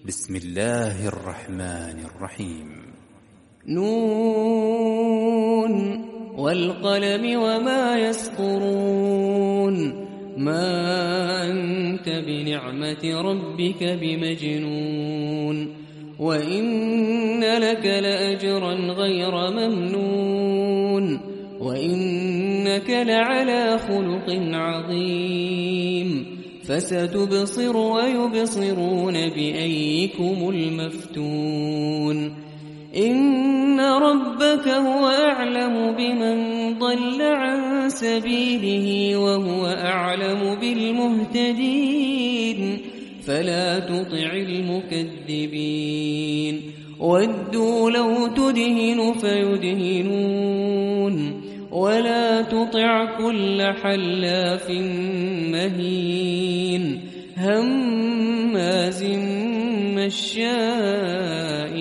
بسم الله الرحمن الرحيم. نون والقلم وما يسطرون ما أنت بنعمة ربك بمجنون وإن لك لأجرا غير ممنون وإنك لعلى خلق عظيم فستبصر ويبصرون بأيكم المفتون إن ربك هو أعلم بمن ضل عن سبيله وهو أعلم بالمهتدين فلا تطع المكذبين ودوا لو تدهن فيدهنون ولا تطع كل حلاف مهين هماز مشاء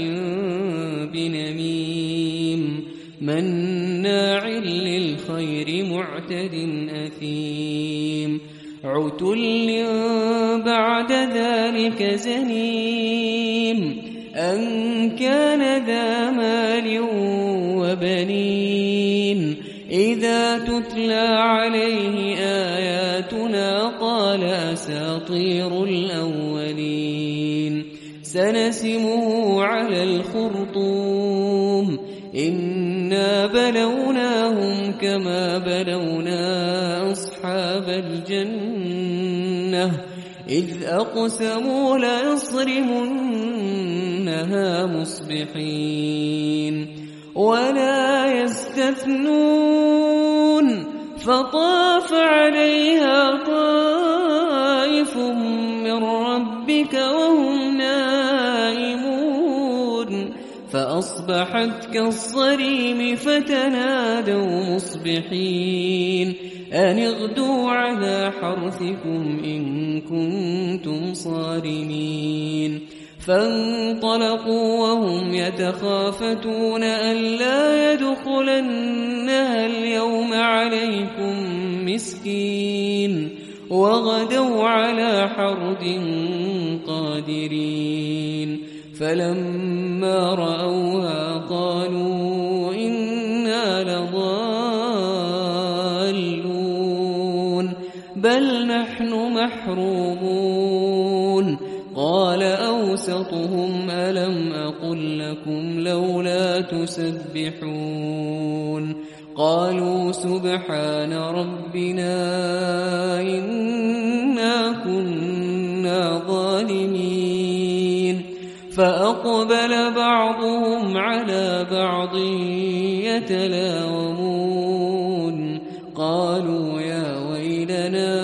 بنميم مناع للخير معتد أثيم عتل بعد ذلك زنيم أن كان ذا مال وبنين إذا تتلى عليه آياتنا قال أساطير الأولين سنسمه على الخرطوم إنا بلوناهم كما بلونا أصحاب الجنة إذ أقسموا ليصرمنها مصبحين ولا يستثنون فطاف عليها طائف من ربك وهم نائمون فأصبحت كالصريم فتنادوا مصبحين أن اغدوا على حرثكم إن كنتم صارمين فانطلقوا وهم يتخافتون ألا يدخلنها اليوم عليكم مسكين وغدوا على حرد قادرين فلما رأوها قالوا إنا لضالون بل نحن محرومون قال أوسطهم ألم أقل لكم لولا تسبحون قالوا سبحان ربنا إنا كنا ظالمين فأقبل بعضهم على بعض يتلاومون قالوا يا ويلنا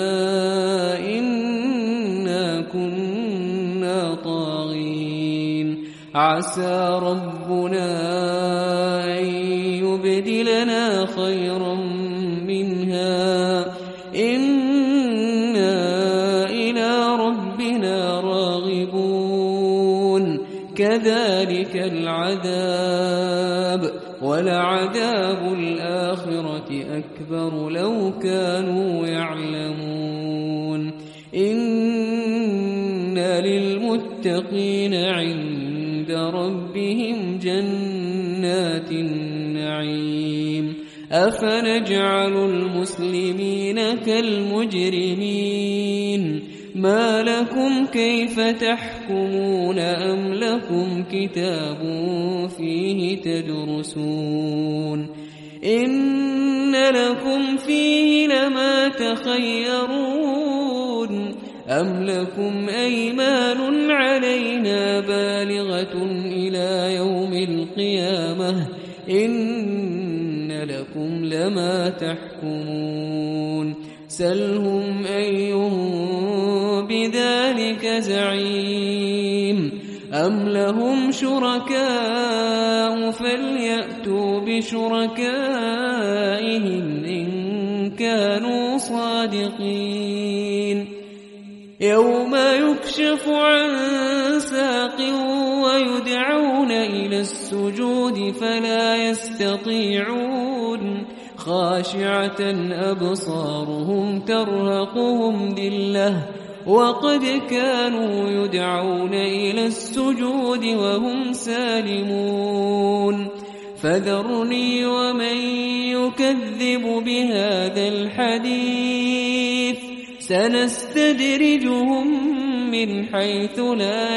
إنا كنا طاغين عسى ربنا أن يبدلنا خيرا منها إنا إلى ربنا راغبون كذلك العذاب ولعذاب الآخرة أكبر لو كانوا يعلمون إن للمتقين عند ربهم جنات النعيم أفنجعل المسلمين كالمجرمين ما لكم كيف تحكمون أم لكم كتاب فيه تدرسون إن لكم فيه لما تخيرون أم لكم أيمان علينا بالغة إلى يوم القيامة إن لكم لما تحكمون سلهم أيهم بذلك زعيم أم لهم شركاء فليأتوا بشركائهم إن كانوا صادقين يوم يكشف عن ساق ويدعون إلى السجود فلا يستطيعون خاشعة أبصارهم ترهقهم ذلة وقد كانوا يدعون إلى السجود وهم سالمون فذرني ومن يكذب بهذا الحديث سنستدرجهم من حيث لا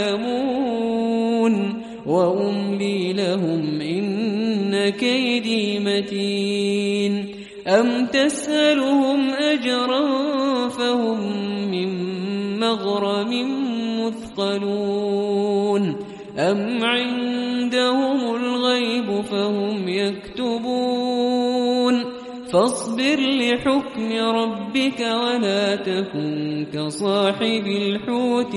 يعلمون وأملي لهم إن كيدي متين أم تسألهم أجرا فهم من مغرم مثقلون أم عندهم الغيب فهم يكتبون فاصبر لحكم ربك ولا تكن كصاحب الحوت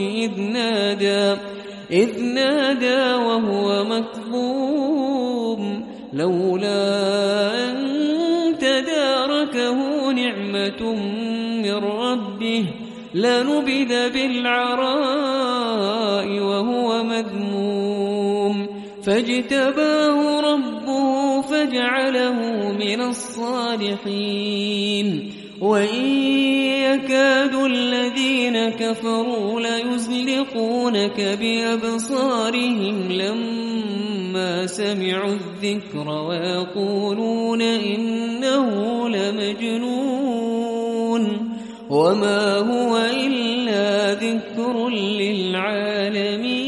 إذ نادى وهو مكظوم لولا أن تداركه نعمة من ربه لنبذ بالعراء وهو مذموم فاجتباه ربه فجعله من الصالحين وإن يكاد الذين كفروا ليزلقونك بأبصارهم لما سمعوا الذكر ويقولون إنه لمجنون وما هو إلا ذكر للعالمين